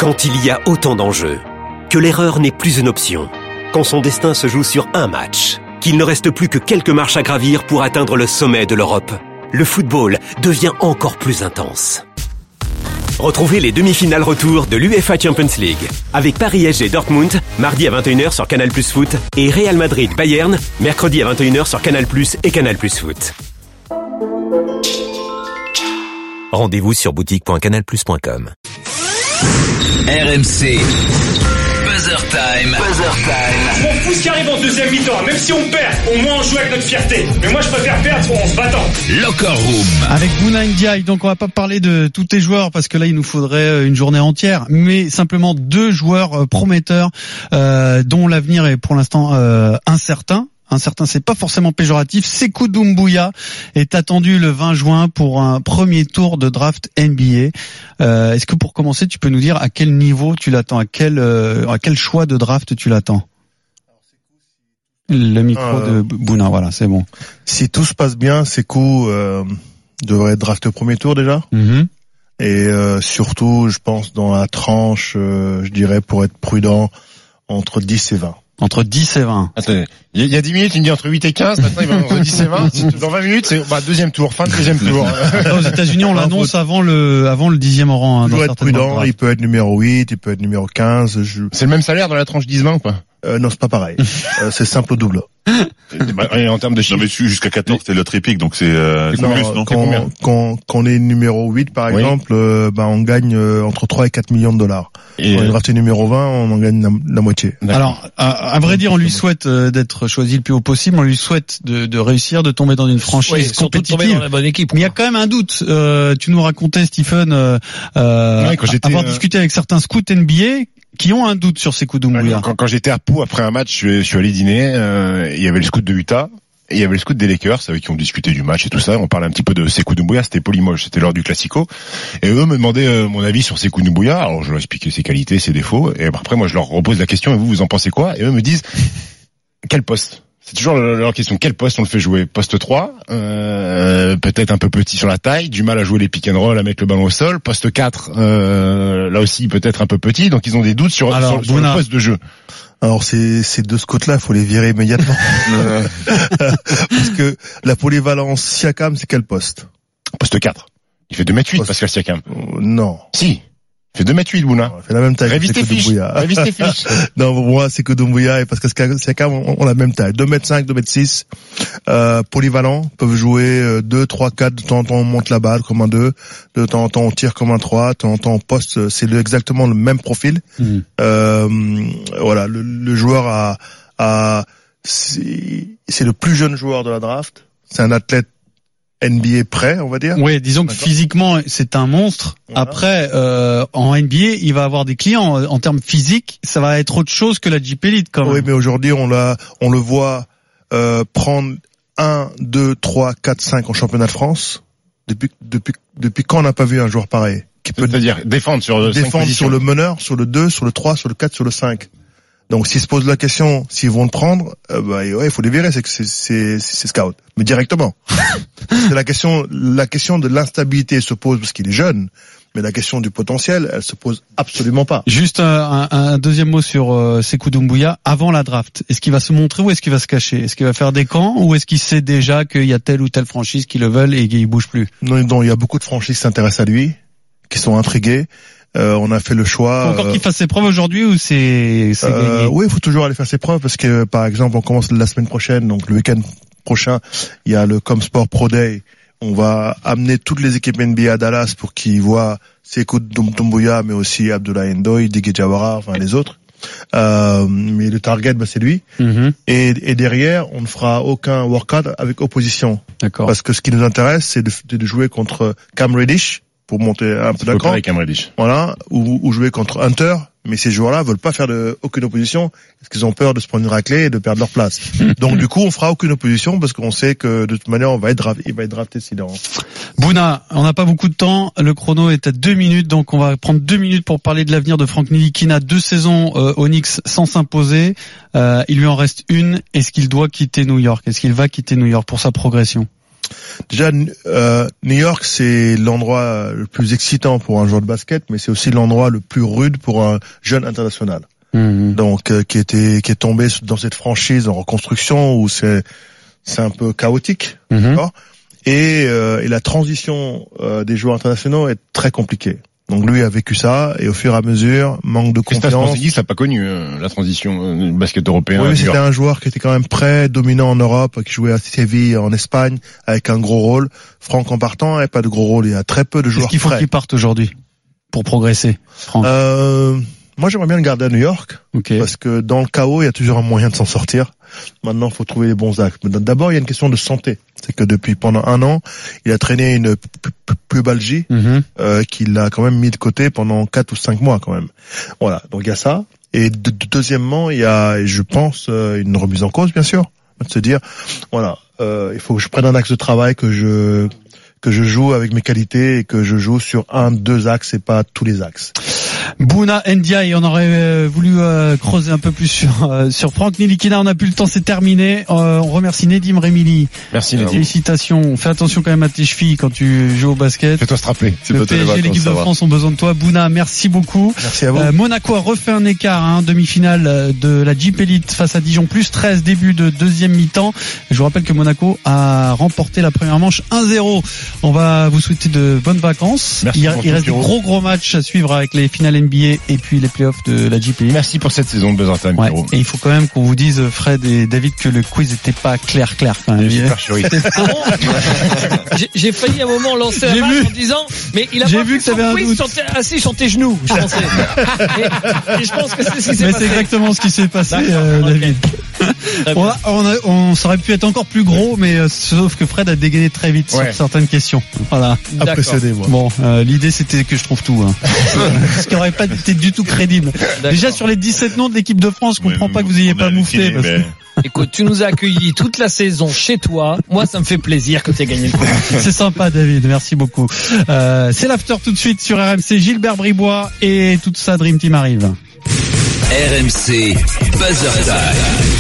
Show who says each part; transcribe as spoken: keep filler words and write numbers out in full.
Speaker 1: Quand il y a autant d'enjeux, que l'erreur n'est plus une option, quand son destin se joue sur un match, qu'il ne reste plus que quelques marches à gravir pour atteindre le sommet de l'Europe, le football devient encore plus intense. Retrouvez les demi-finales retour de l'UEFA Champions League avec Paris S G Dortmund, mardi à vingt et une heures sur Canal Plus Foot et Real Madrid Bayern, mercredi à vingt et une heures sur Canal Plus et Canal Plus Foot. Rendez-vous sur boutique point canal plus point com.
Speaker 2: R M C Buzzer Time. Buzzer Time.
Speaker 3: Je m'en fous ce qui arrive en deuxième mi-temps. Même si on perd, au moins on joue avec notre fierté. Mais moi je préfère perdre en se battant.
Speaker 2: Locker Room.
Speaker 4: Avec Bouna Ndiaye, donc on va pas parler de tous tes joueurs parce que là il nous faudrait une journée entière, mais simplement deux joueurs prometteurs euh, dont l'avenir est pour l'instant euh, incertain. Incertain, c'est pas forcément péjoratif. Sekou Doumbouya est attendu le vingt juin pour un premier tour de draft N B A. Euh, est-ce que pour commencer, tu peux nous dire à quel niveau tu l'attends, à quel euh, à quel choix de draft tu l'attends? Le micro euh, de Bouna, voilà, c'est bon.
Speaker 5: Si tout se passe bien, Sekou euh, devrait être drafté au premier tour déjà. Mm-hmm. Et euh, surtout, je pense dans la tranche, euh, je dirais pour être prudent, entre dix et vingt.
Speaker 4: Entre dix et vingt.
Speaker 6: Attendez, il y a dix minutes, il me dit entre huit et quinze, maintenant il va entre dix et vingt. Dans vingt minutes, c'est bah, deuxième tour, fin de deuxième tour.
Speaker 4: Aux États-Unis, on l'annonce avant le avant le dixième rang. Hein,
Speaker 5: il doit être prudent, il peut être numéro huit, il peut être numéro quinze. Je...
Speaker 6: C'est le même salaire dans la tranche dix vingt ou pas?
Speaker 5: Euh, non, c'est pas pareil. euh, c'est simple ou double.
Speaker 6: Et en termes de chiffres.
Speaker 7: Non, mais jusqu'à quatorze, c'est le tripique, donc c'est, euh,
Speaker 5: non,
Speaker 7: plus, non?
Speaker 5: Quand, quand, quand on est numéro huit, par oui. exemple, euh, bah, on gagne euh, entre trois et quatre millions de dollars. Et quand on est drafté numéro vingt, on en gagne la, la moitié.
Speaker 4: D'accord. Alors, à, à vrai dire, on lui souhaite euh, d'être choisi le plus haut possible, on lui souhaite de, de réussir, de tomber dans une franchise oui, compétitive. De tomber dans la bonne équipe. Mais il y a quand même un doute. Euh, tu nous racontais, Stephen, euh, euh, ouais, avoir euh... discuté avec certains scouts N B A qui ont un doute sur Sekou Doumbouya.
Speaker 6: Quand, quand j'étais à Pau après un match, je suis, je suis allé dîner. Euh, il y avait le scout de Utah et il y avait le scout des Lakers avec qui on discutait du match et tout ça. On parlait un petit peu de Sekou Doumbouya. C'était Polymoche, c'était lors du Classico. Et eux me demandaient euh, mon avis sur Sekou Doumbouya. Alors je leur expliquais ses qualités, ses défauts. Et après moi je leur repose la question. Et vous, vous en pensez quoi? Et eux me disent quel poste? C'est toujours leur question. Quel poste on le fait jouer? Poste trois, euh, peut-être un peu petit sur la taille, du mal à jouer les pick and roll, à mettre le ballon au sol. Poste quatre, euh, là aussi peut-être un peu petit. Donc ils ont des doutes sur,
Speaker 4: Alors,
Speaker 6: sur, sur le poste de jeu.
Speaker 5: Alors ces, ces deux scouts-là, faut les virer immédiatement. Parce que la polyvalence Siakam, c'est quel poste?
Speaker 6: Poste quatre. Il fait deux mètres huit, Pascal Siakam.
Speaker 5: Euh, non.
Speaker 6: Si. Il fait deux mètres huit, Bouna.
Speaker 5: Il fait la même taille.
Speaker 6: Révise tes fiches. Révise tes fiches.
Speaker 5: Non, moi, c'est que Doumbouya et Pascal Siakam ont, ont la même taille. deux mètres cinq, deux mètres six. Euh, polyvalents, peuvent jouer deux, trois, quatre. De temps en temps, on monte la balle comme un deux. De temps en temps, on tire comme un trois. De temps en temps, on poste. C'est le, exactement le même profil. Mmh. Euh, voilà, le, le joueur a, a, c'est, c'est le plus jeune joueur de la draft. C'est un athlète N B A prêt, on va dire.
Speaker 4: Oui, disons que physiquement c'est un monstre. Voilà. Après, euh, en N B A, il va avoir des clients en termes physiques. Ça va être autre chose que la Jeep Elite, quand même.
Speaker 5: Oui, mais aujourd'hui, on l'a, on le voit euh, prendre un, deux, trois, quatre, cinq en championnat de France. Depuis, depuis, depuis quand on n'a pas vu un joueur pareil
Speaker 6: qui peut, c'est-à-dire défendre sur
Speaker 5: défendre sur le meneur, sur le deux, sur le trois, sur le quatre, sur le cinq. Donc s'ils se posent la question, s'ils vont le prendre, euh, bah ouais, il faut les virer, c'est que c'est c'est c'est scout, mais directement. C'est la question, la question de l'instabilité se pose parce qu'il est jeune, mais la question du potentiel, elle se pose absolument pas.
Speaker 4: Juste un, un, un deuxième mot sur euh, Sekou Doumbouya avant la draft. Est-ce qu'il va se montrer ou est-ce qu'il va se cacher? Est-ce qu'il va faire des camps ou est-ce qu'il sait déjà qu'il y a telle ou telle franchise qui le veulent et qu'il bouge plus?
Speaker 5: Non, non, il y a beaucoup de franchises qui s'intéressent à lui, qui sont intriguées. Euh, on a fait le choix.
Speaker 4: Faut encore euh, qu'il fasse ses preuves aujourd'hui ou c'est, c'est
Speaker 5: euh,
Speaker 4: gagné?
Speaker 5: Oui, il faut toujours aller faire ses preuves parce que, par exemple, on commence la semaine prochaine, donc le week-end prochain, il y a le Comsport Pro Day. On va amener toutes les équipes N B A à Dallas pour qu'ils voient Sekou Doumbouya, mais aussi Abdoulaye Ndoye, Didier Jawara, enfin les autres. Euh, mais le target, bah, c'est lui. Mm-hmm. Et, et derrière, on ne fera aucun workout avec opposition.
Speaker 4: D'accord.
Speaker 5: Parce que ce qui nous intéresse, c'est de, de jouer contre Cam Reddish pour monter un peu d'accord. Voilà, ou, ou jouer contre Hunter, mais ces joueurs-là veulent pas faire de, aucune opposition parce qu'ils ont peur de se prendre une raclée et de perdre leur place. Donc du coup, on fera aucune opposition parce qu'on sait que de toute manière, on va être drafté, il va être drafté sinon.
Speaker 4: Bouna, on n'a pas beaucoup de temps, le chrono est à deux minutes, donc on va prendre deux minutes pour parler de l'avenir de Frank Ntilikina. Deux saisons euh, au Knicks sans s'imposer, euh, il lui en reste une. Est-ce qu'il doit quitter New York? Est-ce qu'il va quitter New York pour sa progression?
Speaker 5: Déjà, euh, New York, c'est l'endroit le plus excitant pour un joueur de basket, mais c'est aussi l'endroit le plus rude pour un jeune international. Mmh. Donc, euh, qui était, qui est tombé dans cette franchise en reconstruction où c'est, c'est un peu chaotique, mmh. d'accord. Et, euh, et la transition euh, des joueurs internationaux est très compliquée. Donc lui a vécu ça, et au fur et à mesure, manque de confiance.
Speaker 6: Porzingis n'a pas connu euh, la transition euh, du basket européen.
Speaker 5: Oui, c'était un joueur qui était quand même très dominant en Europe, qui jouait à Séville en Espagne, avec un gros rôle. Franck en partant, et pas de gros rôle. Il y a très peu de joueurs.
Speaker 4: Est-ce qu'il faut qu'il parte aujourd'hui pour progresser, Franck?
Speaker 5: Euh, moi, j'aimerais bien le garder à New York,
Speaker 4: okay.
Speaker 5: parce que dans le chaos, il y a toujours un moyen de s'en sortir. Maintenant, il faut trouver les bons axes. Mais d'abord, il y a une question de santé. C'est que depuis pendant un an, il a traîné une pubalgie mm-hmm. euh, qu'il a quand même mis de côté pendant quatre ou cinq mois quand même. Voilà, donc il y a ça. Et de, de, deuxièmement, il y a, je pense, euh, une remise en cause, bien sûr, de se dire, voilà, euh, il faut que je prenne un axe de travail, que je que je joue avec mes qualités et que je joue sur un, deux axes et pas tous les axes.
Speaker 4: Bouna Ndiaye, on aurait euh, voulu euh, creuser un peu plus sur euh, sur Franck Ntilikina, on n'a plus le temps, c'est terminé. Euh, on remercie Nedim Remili.
Speaker 6: Merci Nedim.
Speaker 4: Félicitations. Fais attention quand même à tes chevilles quand tu joues au basket.
Speaker 6: Fais-toi se rappeler.
Speaker 4: Le P S G, l'équipe de France ont besoin de toi. Bouna, merci beaucoup.
Speaker 5: Merci à vous.
Speaker 4: Euh, Monaco a refait un écart, hein, demi-finale de la Jeep Elite face à Dijon, plus treize, début de deuxième mi-temps. Je vous rappelle que Monaco a remporté la première manche un zéro. On va vous souhaiter de bonnes vacances.
Speaker 6: Merci
Speaker 4: il, il reste des gros gros matchs à suivre avec les finales N B A et puis les playoffs de la Jeep Elite.
Speaker 6: Merci pour cette saison de Buzzer Time,
Speaker 4: ouais. Et il faut quand même qu'on vous dise, Fred et David, que le quiz n'était pas clair clair quand même.
Speaker 8: Ah bon j'ai, j'ai failli à un moment lancer un match en disant, mais il a
Speaker 4: j'ai
Speaker 8: pas
Speaker 4: vu
Speaker 8: fait
Speaker 4: que
Speaker 8: son quiz sur t- assis sur tes genoux, je pensais. et, et je pense que c'est ce qui s'est
Speaker 4: mais
Speaker 8: passé.
Speaker 4: C'est exactement ce qui s'est passé, euh, David. Okay. on, a, on, a, on aurait pu être encore plus gros, mais euh, sauf que Fred a dégainé très vite ouais. sur certaines questions. Voilà.
Speaker 5: Impressionné, moi.
Speaker 4: Bon, euh, l'idée c'était que je trouve tout, hein. Ce qui n'aurait pas été du tout crédible. D'accord. Déjà sur les dix-sept noms de l'équipe de France, je comprends ouais, pas que vous ayez pas moufté. Parce que...
Speaker 8: Écoute, tu nous as accueillis toute la saison chez toi. Moi, ça me fait plaisir que tu aies gagné le coup.
Speaker 4: C'est sympa, David. Merci beaucoup. Euh, c'est l'after tout de suite sur R M C. Gilbert Bribois et toute sa Dream Team arrive.
Speaker 2: R M C Buzzer Time.